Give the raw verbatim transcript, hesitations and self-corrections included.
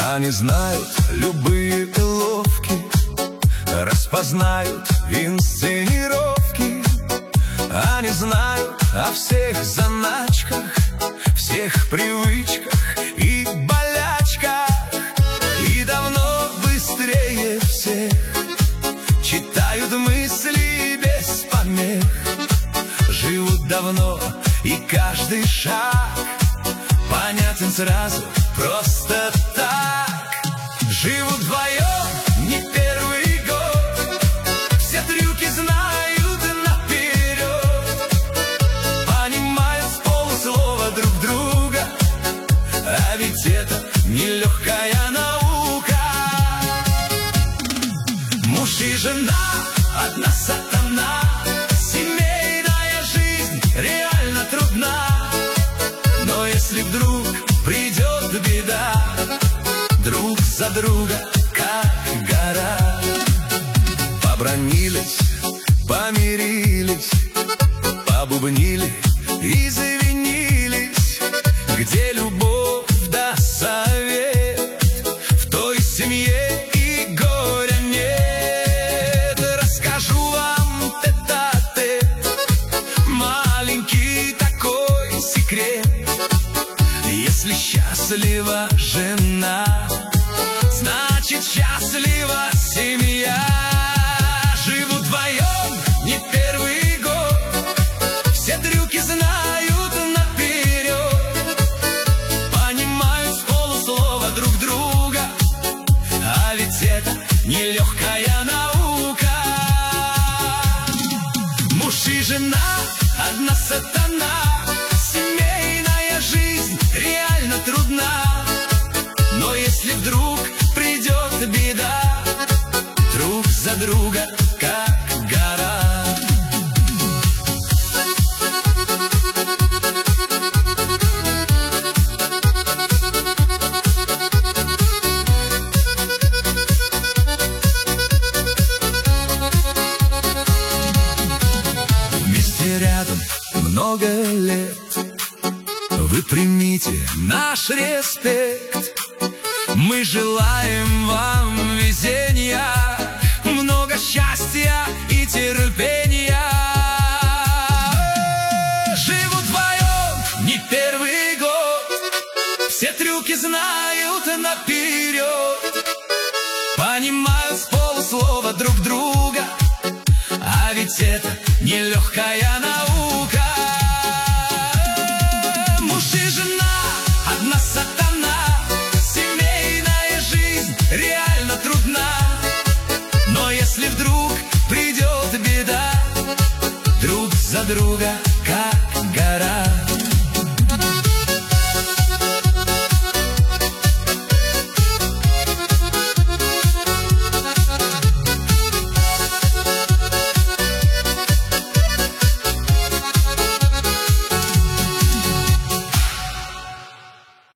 Они знают любые уловки, распознают инсценировки. Они знают о всех заначках, всех привычках и болячках. И давно быстрее всех читают мысли без помех. Живут давно, и каждый шаг понятен сразу, просто так. Живут вдвоем не первый год, все трюки знают наперед, понимают с полуслова друг друга, а ведь это нелегкая наука. Муж и жена, одна сатана, семейная жизнь реально трудна. Но если вдруг придет беда, друг за друга, как гора. Побранились, помирились, побубнили и завинились. Где любовь да совет, в той семье и горя нет. Расскажу вам тет-а-тет маленький такой секрет. Если счастлива жена, значит счастлива семья. Живут вдвоем не первый год, все трюки знают наперед, понимают с полуслова друг друга, а ведь это нелегкая наука. Муж и жена, одна сатана, семейная жизнь реально трудна. Но если вдруг придет беда, друг за друга, как гора. Вместе рядом много лет, вы примите наш респект. Мы желаем вам везения, много счастья и терпения. Живут вдвоем не первый год, все трюки знают наперед, понимают с полуслова друг друга, а ведь это нелегкая наука. Муж и жена, одна сатана, семейная жизнь реально трудна. Но если вдруг придет беда, друг за друга, как